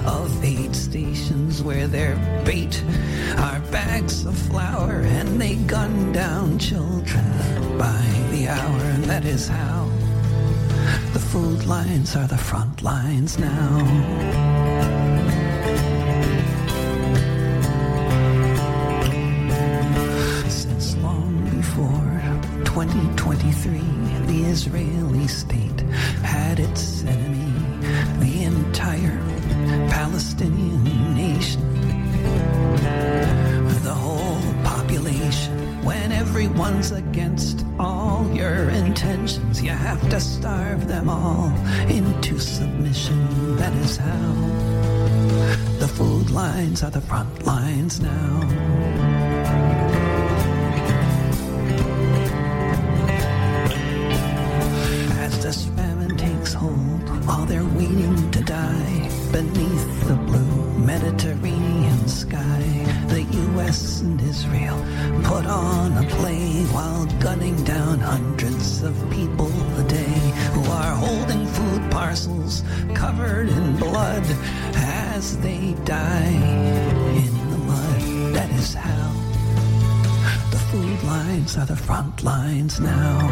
of aid stations where their bait are bags of flour, and they gun down children by the hour. And that is how the food lines are the front lines now. Since long before 2023, the Israeli state had its enemy, the entire Palestinian nation, the whole population. When everyone's against all your intentions, you have to starve them all into submission. That is how the food lines are the front lines now. This famine takes hold while they're waiting to die beneath the blue Mediterranean sky. The U.S. and Israel put on a play while gunning down hundreds of people a day who are holding food parcels covered in blood as they die in the mud. That is how the food lines are the front lines now.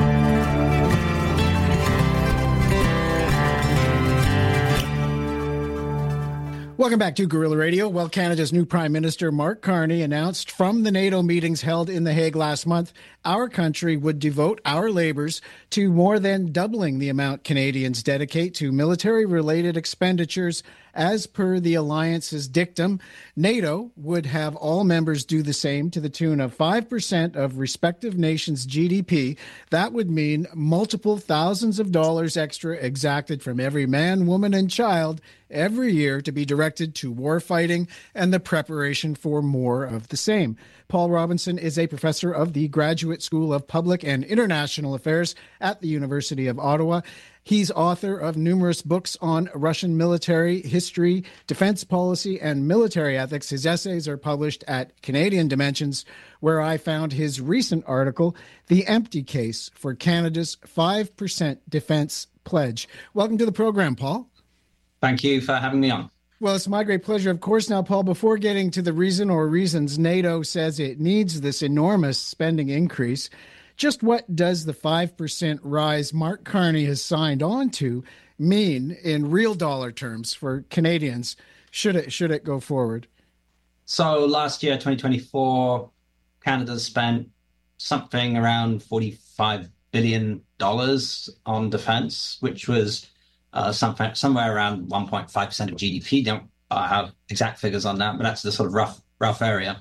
Welcome back to Guerrilla Radio. Well, Canada's new Prime Minister, Mark Carney, announced from the NATO meetings held in The Hague last month, our country would devote our labors to more than doubling the amount Canadians dedicate to military-related expenditures. As per the alliance's dictum, NATO would have all members do the same to the tune of 5% of respective nations' GDP. That would mean multiple thousands of dollars extra exacted from every man, woman, and child every year to be directed to war fighting and the preparation for more of the same. Paul Robinson is a professor of the Graduate School of Public and International Affairs at the University of Ottawa. He's author of numerous books on Russian military history, defense policy, and military ethics. His essays are published at Canadian Dimensions, where I found his recent article, The Empty Case for Canada's 5% Defense Pledge. Welcome to the program, Paul. Thank you for having me on. Well, it's my great pleasure, of course. Now, Paul, before getting to the reason or reasons NATO says it needs this enormous spending increase, just what does the 5% rise Mark Carney has signed on to mean in real dollar terms for Canadians, should it go forward? So last year, 2024, Canada spent something around $45 billion on defense, which was somewhere around 1.5% of GDP. Don't have exact figures on that, but that's the sort of rough area.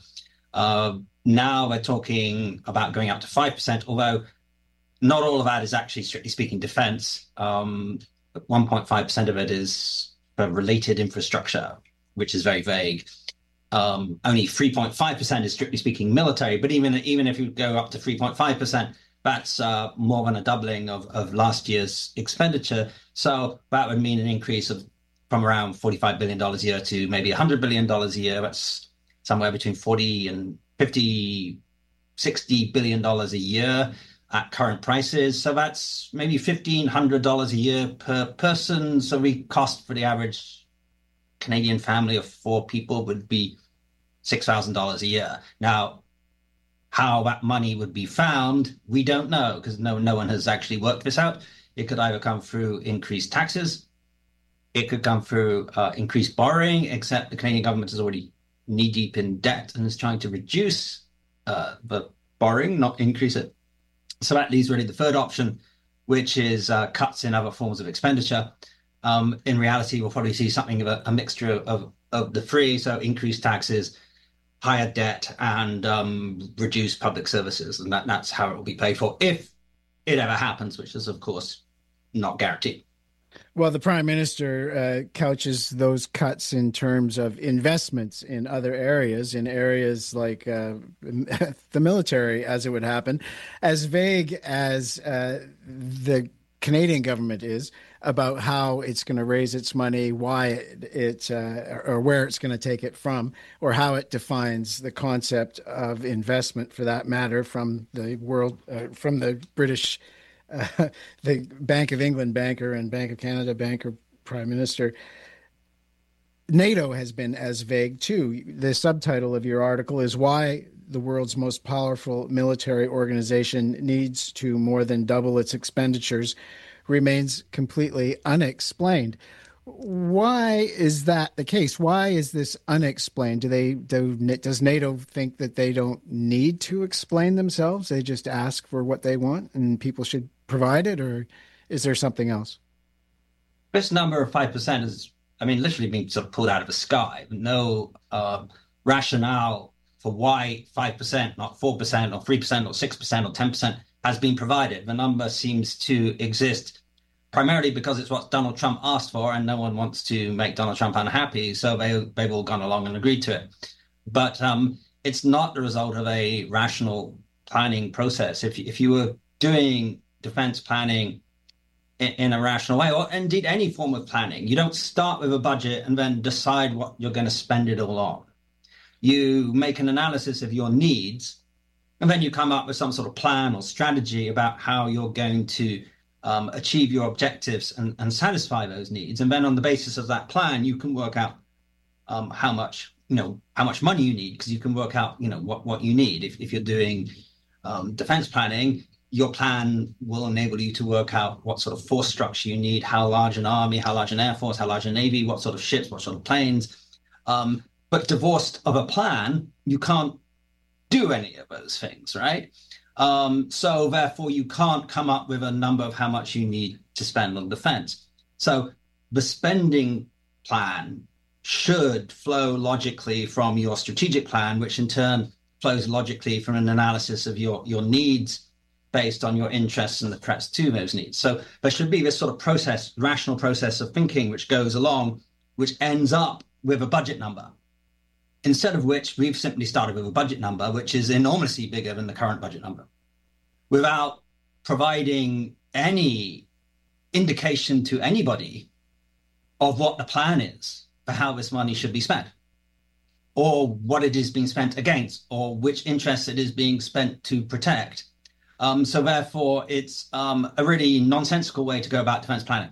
Now we're talking about going up to 5%, although not all of that is actually, strictly speaking, defense. 1.5% of it is for related infrastructure, which is very vague. Only 3.5% is, strictly speaking, military. But even if you go up to 3.5%, that's more than a doubling of last year's expenditure. So that would mean an increase from around $45 billion a year to maybe $100 billion a year. That's somewhere between 40 and 50, $60 billion a year at current prices. So that's maybe $1,500 a year per person. So the cost for the average Canadian family of 4 people would be $6,000 a year. Now, how that money would be found, we don't know, because no one has actually worked this out. It could either come through increased taxes, it could come through increased borrowing, except the Canadian government is already knee-deep in debt and is trying to reduce the borrowing, not increase it. So that leaves really the third option, which is cuts in other forms of expenditure. In reality, we'll probably see something of a mixture of the three, so increased taxes, higher debt, and reduced public services. And that's how it will be paid for, if it ever happens, which is, of course, not guaranteed. Well, the Prime Minister couches those cuts in terms of investments in other areas, in areas like the military, as it would happen. As vague as the Canadian government is about how it's going to raise its money, why it or where it's going to take it from, or how it defines the concept of investment, for that matter, from the world, from the British the Bank of England banker and Bank of Canada banker Prime Minister. NATO has been as vague too. The subtitle of your article is Why the World's Most Powerful Military Organization Needs to More Than Double Its Expenditures Remains Completely Unexplained. Why is that the case? Why is this unexplained? Does NATO think that they don't need to explain themselves? They just ask for what they want and people should provide it, or is there something else? This number of 5% is, literally being sort of pulled out of the sky. No rationale for why 5%, not 4% or 3% or 6% or 10% has been provided. The number seems to exist primarily because it's what Donald Trump asked for, and no one wants to make Donald Trump unhappy, so they've all gone along and agreed to it. But it's not the result of a rational planning process. If you were doing defense planning in a rational way, or indeed any form of planning, you don't start with a budget and then decide what you're going to spend it all on. You make an analysis of your needs, and then you come up with some sort of plan or strategy about how you're going to achieve your objectives and satisfy those needs. And then on the basis of that plan, you can work out how much money you need, because you can work out, what you need. If you're doing defense planning, your plan will enable you to work out what sort of force structure you need, how large an army, how large an air force, how large a navy, what sort of ships, what sort of planes. But divorced of a plan, you can't do any of those things, right? So therefore, you can't come up with a number of how much you need to spend on defense. So the spending plan should flow logically from your strategic plan, which in turn flows logically from an analysis of your needs based on your interests and the threats to those needs. So there should be this sort of process, rational process of thinking, which goes along, which ends up with a budget number. Instead of which, we've simply started with a budget number, which is enormously bigger than the current budget number, without providing any indication to anybody of what the plan is for how this money should be spent, or what it is being spent against, or which interests it is being spent to protect. So therefore, it's a really nonsensical way to go about defense planning.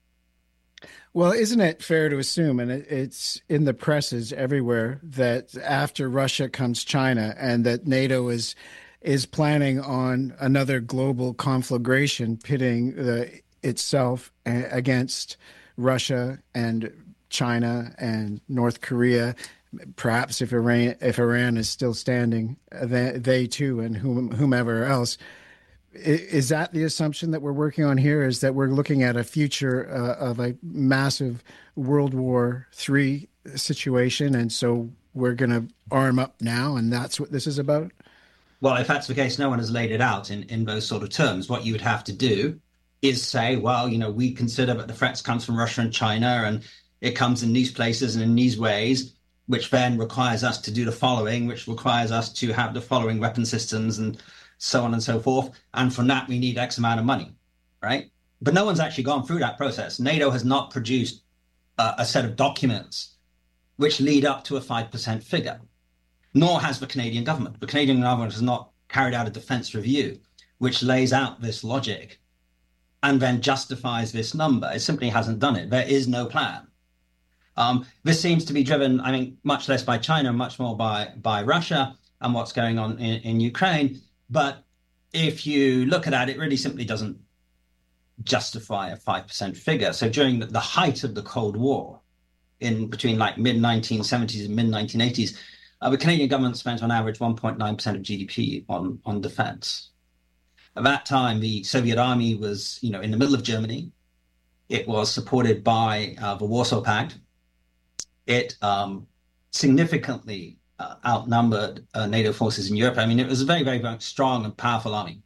Well, isn't it fair to assume, and it's in the presses everywhere, that after Russia comes China, and that NATO is planning on another global conflagration pitting itself against Russia and China and North Korea? Perhaps if Iran is still standing, they too, and whomever else. Is that the assumption that we're working on here? Is that we're looking at a future of a massive World War III situation, and so we're going to arm up now, and that's what this is about? Well, if that's the case, no one has laid it out in those sort of terms. What you would have to do is say, well, we consider that the threats comes from Russia and China, and it comes in these places and in these ways, which then requires us to do the following, which requires us to have the following weapon systems and so on and so forth. And from that, we need X amount of money, right? But no one's actually gone through that process. NATO has not produced a set of documents which lead up to a 5% figure, nor has the Canadian government. The Canadian government has not carried out a defense review which lays out this logic and then justifies this number. It simply hasn't done it. There is no plan. This seems to be driven, much less by China, much more by Russia and what's going on in Ukraine. But if you look at that, it really simply doesn't justify a 5% figure. So during the height of the Cold War, in between mid-1970s and mid-1980s, the Canadian government spent on average 1.9% of GDP on defense. At that time, the Soviet army was, in the middle of Germany. It was supported by the Warsaw Pact. It significantly outnumbered NATO forces in Europe. It was a very, very, very strong and powerful army.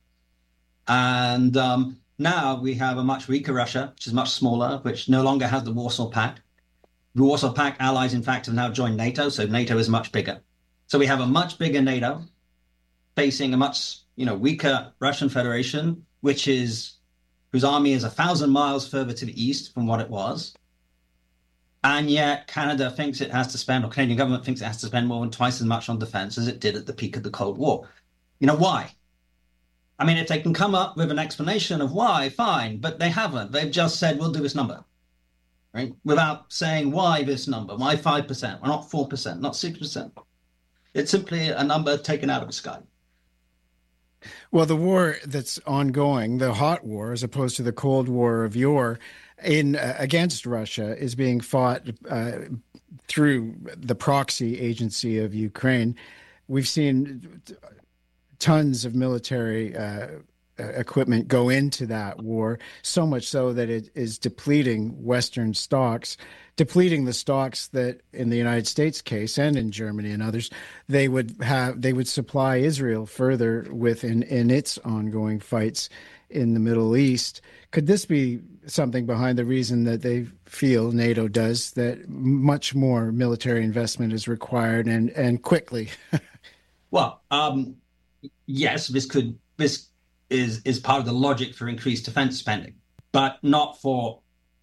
And now we have a much weaker Russia, which is much smaller, which no longer has the Warsaw Pact. The Warsaw Pact allies, in fact, have now joined NATO, so NATO is much bigger. So we have a much bigger NATO facing a much weaker Russian Federation, whose army is 1,000 miles further to the east from what it was. And yet Canada thinks it has to spend, or Canadian government thinks it has to spend more than twice as much on defense as it did at the peak of the Cold War. Why? If they can come up with an explanation of why, fine, but they haven't. They've just said, we'll do this number. right? Without saying why this number, why 5%, why not 4%, not 6%. It's simply a number taken out of the sky. Well, the war that's ongoing, the hot war, as opposed to the Cold War of yore, against Russia, is being fought through the proxy agency of Ukraine. We've seen tons of military equipment go into that war, so much so that it is depleting Western stocks, depleting the stocks that, in the United States case and in Germany and others, they would supply Israel further with in its ongoing fights in the Middle East. Could this be something behind the reason that they feel, NATO does, that much more military investment is required and quickly? Well, yes, this is part of the logic for increased defense spending, but not for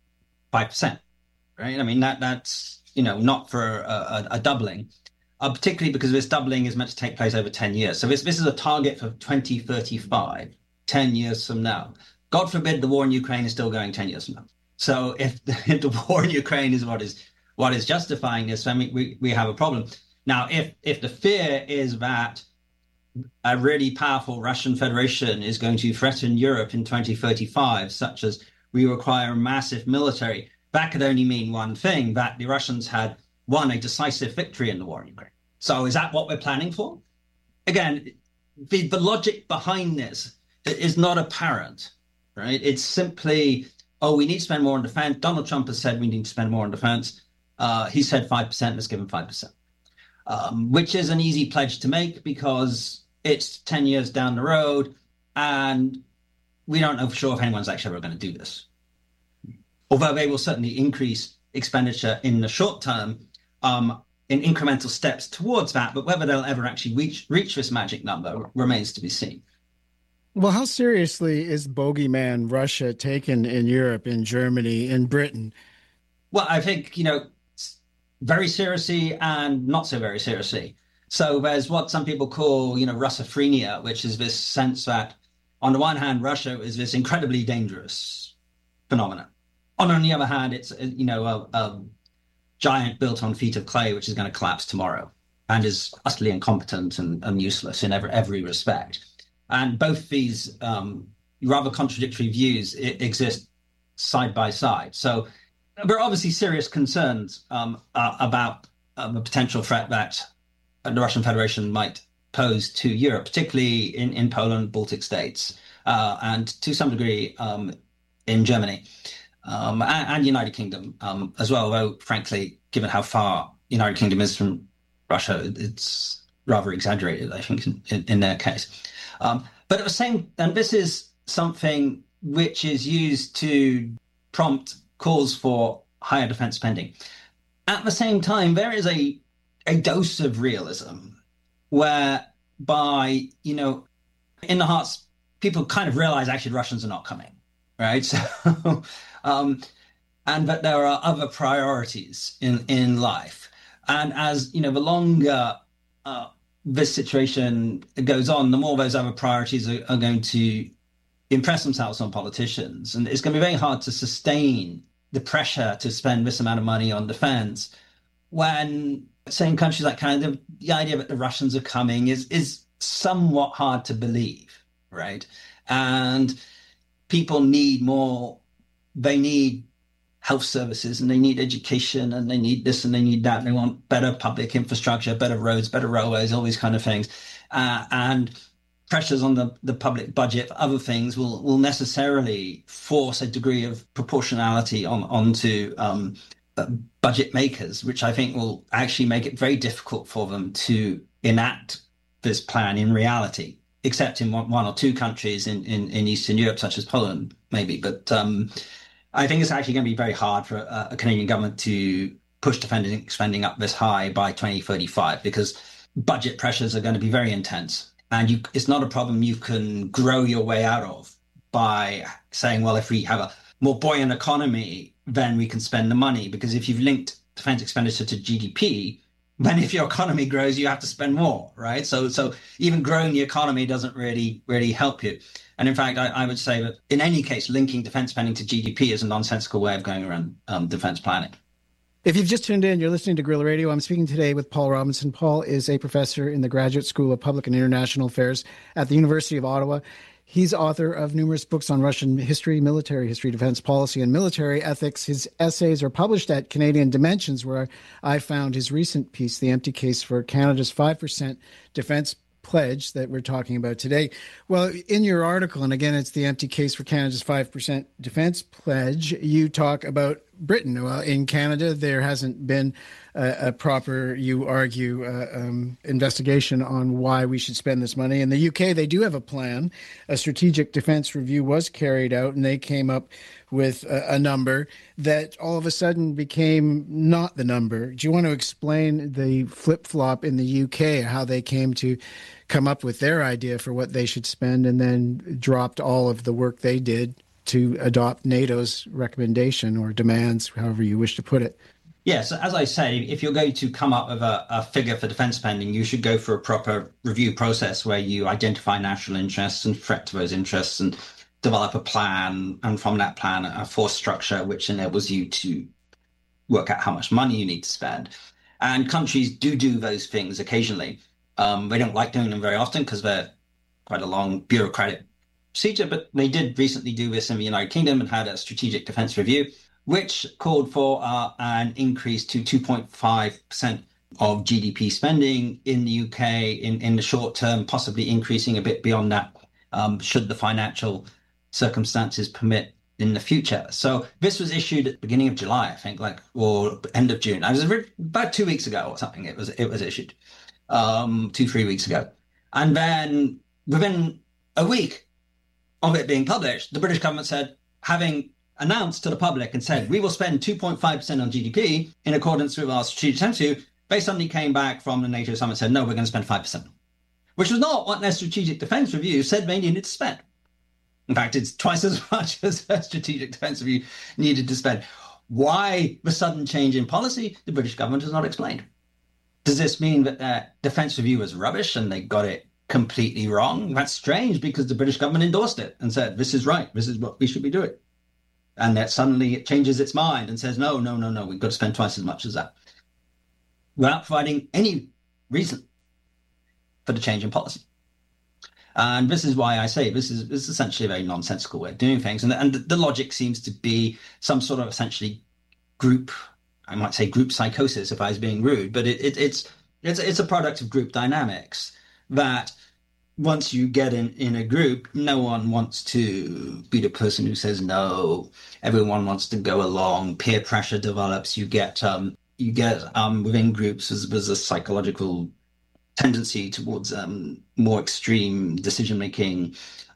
5%, right? I mean, that's, not for a doubling, particularly because this doubling is meant to take place over 10 years. So this is a target for 2035, 10 years from now. God forbid the war in Ukraine is still going 10 years from now. So if the war in Ukraine is what is justifying this, I mean, we have a problem. Now, if the fear is that a really powerful Russian Federation is going to threaten Europe in 2035, such as we require a massive military, that could only mean one thing, that the Russians had won a decisive victory in the war in Ukraine. So is that what we're planning for? Again, the logic behind this is not apparent, right? It's simply, we need to spend more on defense. Donald Trump has said we need to spend more on defense. He said 5%, let's give him 5%, which is an easy pledge to make because it's 10 years down the road, and we don't know for sure if anyone's actually ever going to do this. Although they will certainly increase expenditure in the short term in incremental steps towards that, but whether they'll ever actually reach this magic number remains to be seen. Well, how seriously is bogeyman Russia taken in Europe, in Germany, in Britain? Well, I think, very seriously and not so very seriously. So there's what some people call, Russophrenia, which is this sense that, on the one hand, Russia is this incredibly dangerous phenomenon. On the other hand, it's, a giant built on feet of clay, which is going to collapse tomorrow and is utterly incompetent and useless in every respect. And both these rather contradictory views exist side by side. So there are obviously serious concerns about the potential threat that the Russian Federation might pose to Europe, particularly in Poland, Baltic states, and to some degree in Germany and United Kingdom as well, although, frankly, given how far United Kingdom is from Russia, it's rather exaggerated, I think, in their case. But at the same, and this is something which is used to prompt calls for higher defense spending. At the same time, there is a dose of realism whereby, in the hearts, people kind of realize actually Russians are not coming, right? So, and that there are other priorities in life. And as, the longer this situation goes on, the more those other priorities are going to impress themselves on politicians. And it's going to be very hard to sustain the pressure to spend this amount of money on defense when, say, in countries like Canada, the idea that the Russians are coming is somewhat hard to believe, right? And people need more. They need health services, and they need education, and they need this, and they need that. And they want better public infrastructure, better roads, better railways, all these kind of things. And pressures on the public budget for other things will necessarily force a degree of proportionality onto budget makers, which I think will actually make it very difficult for them to enact this plan in reality, except in one or two countries in Eastern Europe, such as Poland, maybe. But I think it's actually going to be very hard for a Canadian government to push defending spending up this high by 2035, because budget pressures are going to be very intense. And it's not a problem you can grow your way out of by saying, well, if we have a more buoyant economy, then we can spend the money. Because if you've linked defense expenditure to GDP, when if your economy grows, you have to spend more, right? So even growing the economy doesn't really help you. And in fact, I would say that in any case, linking defense spending to GDP is a nonsensical way of going around defense planning. If you've just tuned in, you're listening to Guerrilla Radio. I'm speaking today with Paul Robinson. Paul is a professor in the Graduate School of Public and International Affairs at the University of Ottawa. He's author of numerous books on Russian history, military history, defense policy, and military ethics. His essays are published at Canadian Dimensions, where I found his recent piece, The Empty Case for Canada's 5% Defense Pledge, that we're talking about today. Well, in your article, and again, it's The Empty Case for Canada's 5% Defense Pledge, you talk about Britain. Well, in Canada, there hasn't been a proper, you argue, investigation on why we should spend this money. In the UK, they do have a plan. A strategic defense review was carried out, and they came up with a number that all of a sudden became not the number. Do you want to explain the flip-flop in the UK, how they came to come up with their idea for what they should spend and then dropped all of the work they did to adopt NATO's recommendation or demands, however you wish to put it? Yes, as I say, if you're going to come up with a figure for defense spending, you should go for a proper review process where you identify national interests and threat to those interests and develop a plan, and from that plan, a force structure which enables you to work out how much money you need to spend. And countries do those things occasionally. They don't like doing them very often because they're quite a long bureaucratic procedure, but they did recently do this in the United Kingdom and had a strategic defense review, which called for an increase to 2.5% of GDP spending in the UK in the short term, possibly increasing a bit beyond that, should the financial circumstances permit in the future. So this was issued at the beginning of July, I think, or end of June. I was about 2 weeks ago or something. It was issued 2-3 weeks ago, and then within a week of it being published, the British government said, having announced to the public and said, we will spend 2.5% on GDP in accordance with our strategic defense review, they suddenly came back from the NATO summit and said, no, we're going to spend 5%, which was not what their strategic defense review said they needed to spend. In fact, it's twice as much as their strategic defense review needed to spend. Why the sudden change in policy, the British government has not explained. Does this mean that their defense review was rubbish and they got it completely wrong? That's strange, because the British government endorsed it and said, this is right, this is what we should be doing. And that suddenly it changes its mind and says, no, we've got to spend twice as much as that, without providing any reason for the change in policy. And this is why I say this is essentially a very nonsensical way of doing things. And the logic seems to be some sort of essentially group, I might say group psychosis if I was being rude, but it's a product of group dynamics that once you get in a group, no one wants to be the person who says no. Everyone wants to go along. Peer pressure develops. You get within groups there's a psychological tendency towards more extreme decision making,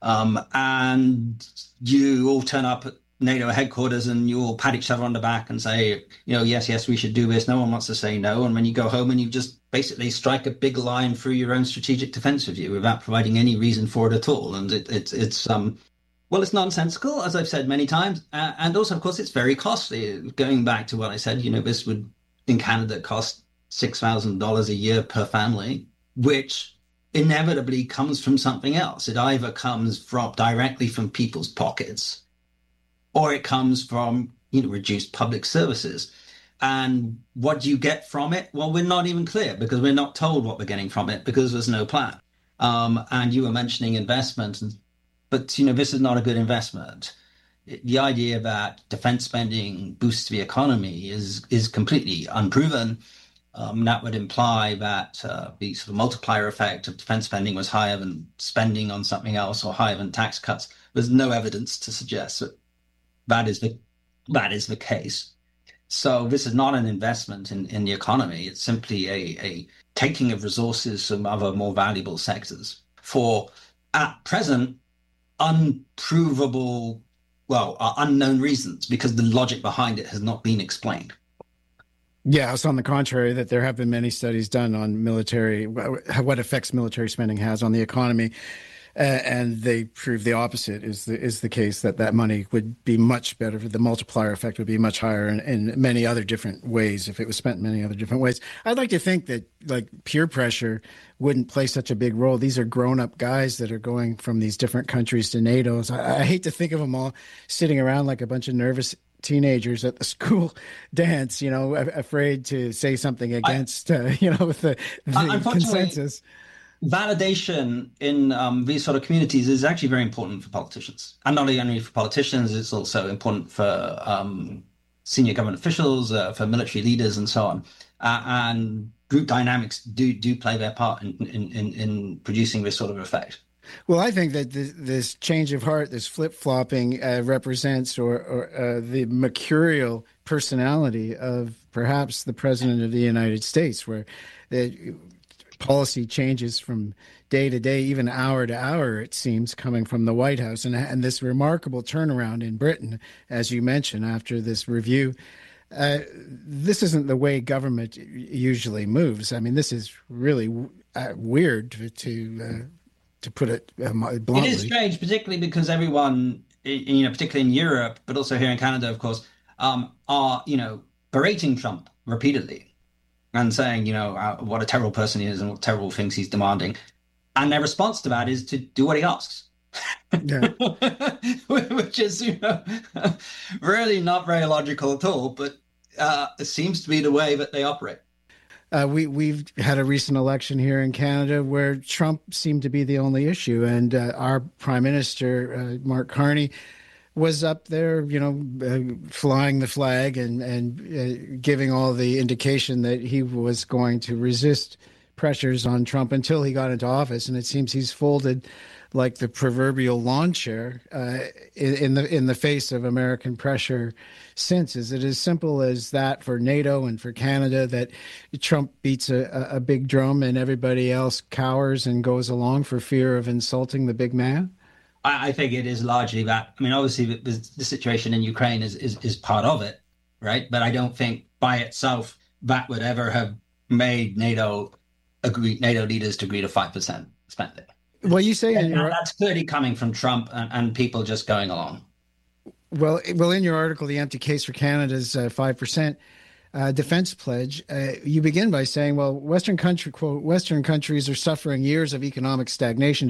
and you all turn up at NATO headquarters and you all pat each other on the back and say, yes, we should do this. No one wants to say no. And when you go home and you just basically strike a big line through your own strategic defense review without providing any reason for it at all. And it's nonsensical, as I've said many times. And also, of course, it's very costly. Going back to what I said, this would in Canada cost $6,000 a year per family, which inevitably comes from something else. It either comes directly from people's pockets, or it comes from reduced public services. And what do you get from it? Well, we're not even clear, because we're not told what we're getting from it, because there's no plan. And you were mentioning investment, but this is not a good investment. The idea that defense spending boosts the economy is completely unproven. That would imply that the sort of multiplier effect of defense spending was higher than spending on something else, or higher than tax cuts. There's no evidence to suggest that is the case. So this is not an investment in the economy. It's simply a taking of resources from other more valuable sectors for, at present, unknown reasons, because the logic behind it has not been explained. Yeah, it's on the contrary that there have been many studies done on what effects military spending has on the economy. And they prove the opposite is the case, that money would be much better. The multiplier effect would be much higher in many other different ways if it was spent in many other different ways. I'd like to think that like peer pressure wouldn't play such a big role. These are grown-up guys that are going from these different countries to NATO. So I hate to think of them all sitting around like a bunch of nervous teenagers at the school dance, afraid to say something against, the consensus. Validation in these sort of communities is actually very important for politicians, and not only for politicians, it's also important for senior government officials, for military leaders, and so on. And group dynamics do play their part in producing this sort of effect. Well, I think that this change of heart, this flip-flopping, represents or the mercurial personality of perhaps the President of the United States, where the policy changes from day to day, even hour to hour, it seems, coming from the White House. And this remarkable turnaround in Britain, as you mentioned, after this review. This isn't the way government usually moves. I mean, this is really weird to put it bluntly. It is strange, particularly because everyone, particularly in Europe, but also here in Canada, of course, are, berating Trump repeatedly and saying, what a terrible person he is and what terrible things he's demanding. And their response to that is to do what he asks. Yeah. Which is, really not very logical at all, but it seems to be the way that they operate. We've had a recent election here in Canada where Trump seemed to be the only issue. And our Prime Minister, Mark Carney, was up there, flying the flag and giving all the indication that he was going to resist pressures on Trump until he got into office. And it seems he's folded like the proverbial lawn chair in the face of American pressure since. Is it as simple as that for NATO and for Canada, that Trump beats a big drum and everybody else cowers and goes along for fear of insulting the big man? I think it is largely that. I mean, obviously, the situation in Ukraine is part of it, right? But I don't think by itself that would ever have made NATO leaders to agree to 5% spending. Well, you say that's clearly coming from Trump and people just going along. Well, in your article, The Empty Case for Canada's 5% defense pledge, you begin by saying, well, Western countries are suffering years of economic stagnation,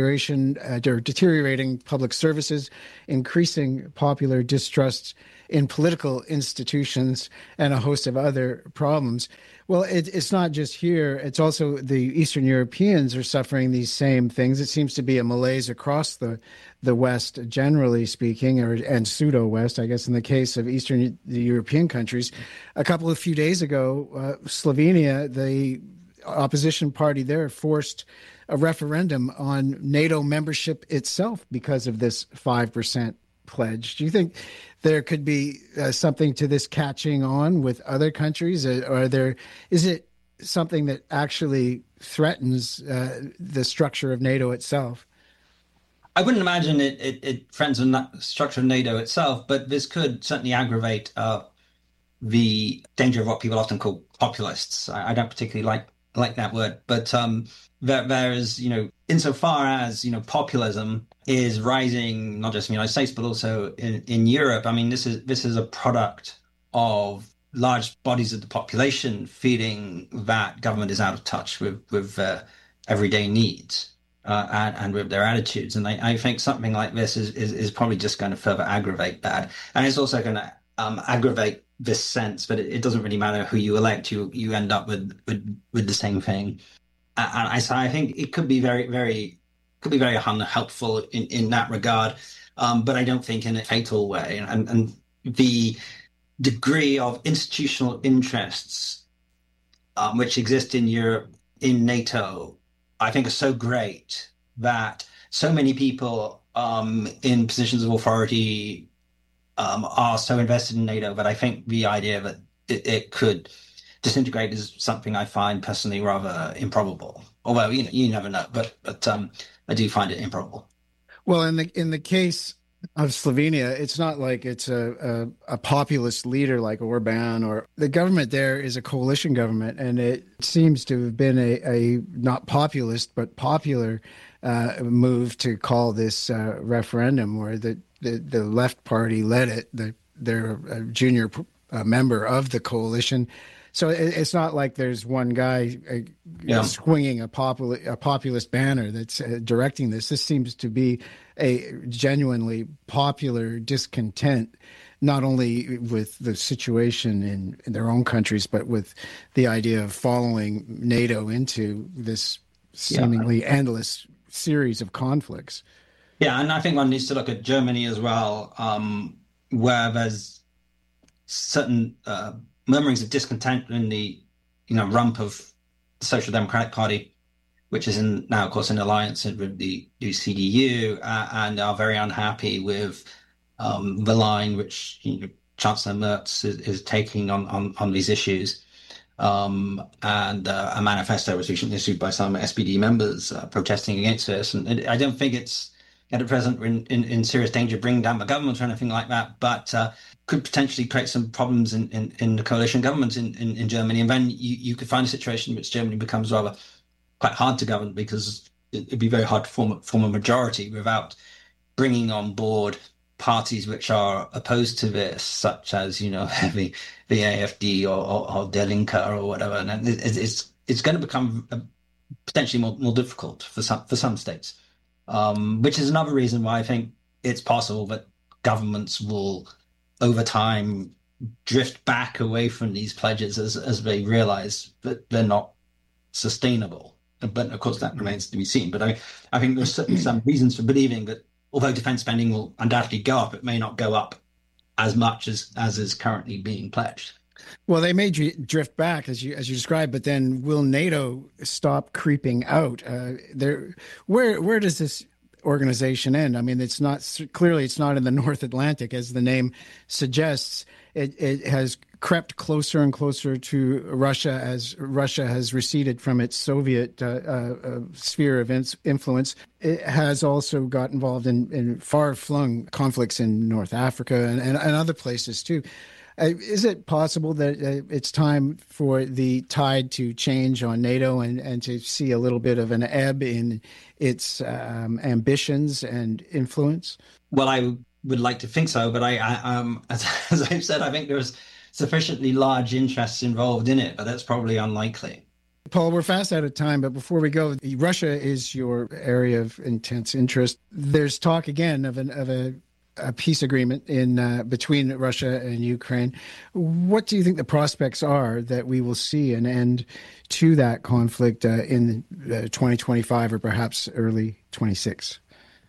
deteriorating public services, increasing popular distrust in political institutions, and a host of other problems. Well, it's not just here. It's also the Eastern Europeans are suffering these same things. It seems to be a malaise across the West, generally speaking, and pseudo-West, I guess, in the case of the European countries. A few days ago, Slovenia, the opposition party there, forced a referendum on NATO membership itself because of this 5% pledge. Do you think there could be something to this catching on with other countries? Is it something that actually threatens the structure of NATO itself? I wouldn't imagine it threatens the structure of NATO itself, but this could certainly aggravate the danger of what people often call populists. I don't particularly like that word, but there is, insofar as, populism is rising, not just in the United States, but also in Europe. I mean, this is a product of large bodies of the population feeling that government is out of touch with everyday needs and with their attitudes. And I think something like this is probably just going to further aggravate that. And it's also going to aggravate this sense that it doesn't really matter who you elect, you end up with the same thing. And I think it could be very unhelpful in that regard, but I don't think in a fatal way. And the degree of institutional interests which exist in Europe, in NATO, I think are so great that so many people in positions of authority are so invested in NATO that I think the idea that it could disintegrate is something I find personally rather improbable. Although you never know, but I do find it improbable. Well, in the case of Slovenia, it's not like it's a populist leader like Orban, or the government there is a coalition government, and it seems to have been a not populist but popular move to call this referendum, where the left party led it. They're a junior member of the coalition. So it's not like there's one guy swinging a populist banner that's directing this. This seems to be a genuinely popular discontent, not only with the situation in their own countries, but with the idea of following NATO into this seemingly endless series of conflicts. Yeah, and I think one needs to look at Germany as well, where there's certain murmurings of discontent in the rump of the Social Democratic Party, which is now, of course, in alliance with the CDU, and are very unhappy with the line which Chancellor Merz is taking on these issues. And a manifesto was recently issued by some SPD members protesting against this. And I don't think it's at present in serious danger of bringing down the government or anything like that, but could potentially create some problems in the coalition government in Germany. And then you could find a situation in which Germany becomes rather quite hard to govern, because it'd be very hard to form a majority without bringing on board parties which are opposed to this, such as the AfD or Der Linke or whatever. And it's going to become potentially more difficult for some states, which is another reason why I think it's possible that governments will, over time, drift back away from these pledges as they realize that they're not sustainable. But of course, that remains to be seen. But I think there's certainly some reasons for believing that although defense spending will undoubtedly go up, it may not go up as much as is currently being pledged. Well, they may drift back, as you described, but then will NATO stop creeping out? Where does this organization end? I mean, it's not in the North Atlantic, as the name suggests. It has crept closer and closer to Russia as Russia has receded from its Soviet sphere of influence. It has also got involved in far-flung conflicts in North Africa and other places too. Is it possible that it's time for the tide to change on NATO and to see a little bit of an ebb in its ambitions and influence? Well, I would like to think so, but as I've said, I think there's sufficiently large interests involved in it, but that's probably unlikely. Paul, we're fast out of time, but before we go, Russia is your area of intense interest. There's talk again of a peace agreement between Russia and Ukraine. What do you think the prospects are that we will see an end to that conflict in 2025 or perhaps early 26?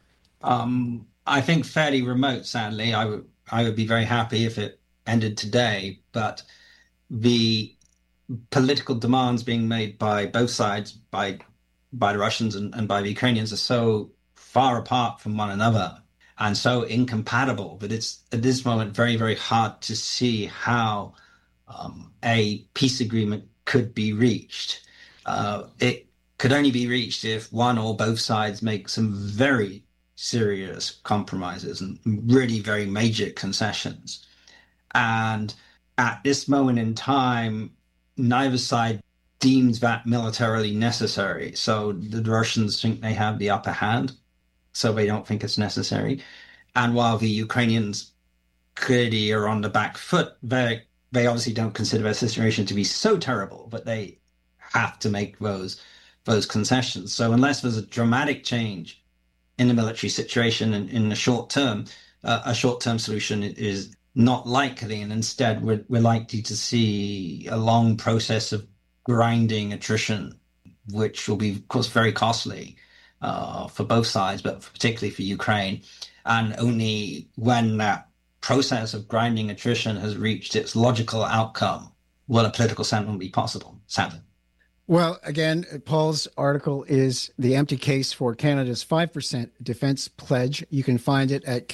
I think fairly remote, sadly. I would be very happy if it ended today, but the political demands being made by both sides, by the Russians and by the Ukrainians, are so far apart from one another and so incompatible that it's at this moment very, very hard to see how a peace agreement could be reached. It could only be reached if one or both sides make some very serious compromises and really very major concessions. And at this moment in time, neither side deems that militarily necessary. So the Russians think they have the upper hand, so they don't think it's necessary. And while the Ukrainians clearly are on the back foot, they obviously don't consider their situation to be so terrible, but they have to make those concessions. So unless there's a dramatic change in the military situation in the short term, a short-term solution is not likely, and instead we're likely to see a long process of grinding attrition, which will be, of course, very costly for both sides, but particularly for Ukraine. And only when that process of grinding attrition has reached its logical outcome will a political settlement be possible, sadly. Well, again, Paul's article is The Empty Case for Canada's 5% Defence Pledge. You can find it at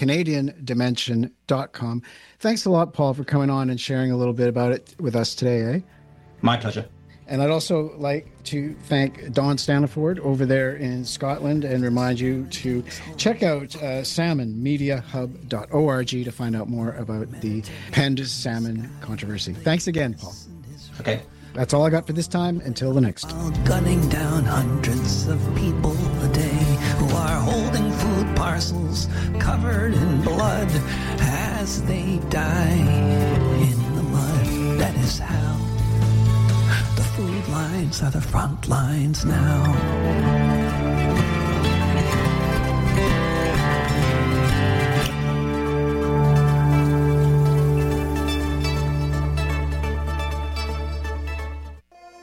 CanadianDimension.com. Thanks a lot, Paul, for coming on and sharing a little bit about it with us today, eh? My pleasure. And I'd also like to thank Don Staniford over there in Scotland and remind you to check out salmonmediahub.org to find out more about the penned salmon controversy. Thanks again, Paul. Okay. That's all I got for this time. Until the next. While gunning down hundreds of people a day who are holding food parcels covered in blood as they die in the mud. That is how the food lines are the front lines now.